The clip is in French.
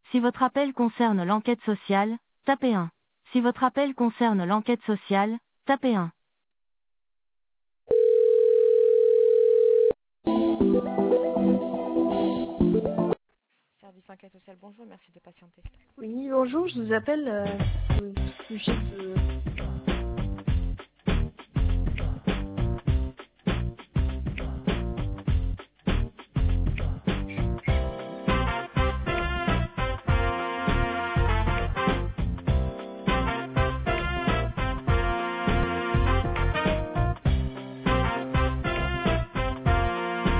Si votre appel concerne l'enquête sociale, tapez 1. Si votre appel concerne l'enquête sociale, tapez 1. Service enquête sociale, bonjour, merci de patienter. Oui, bonjour, je vous appelle au sujet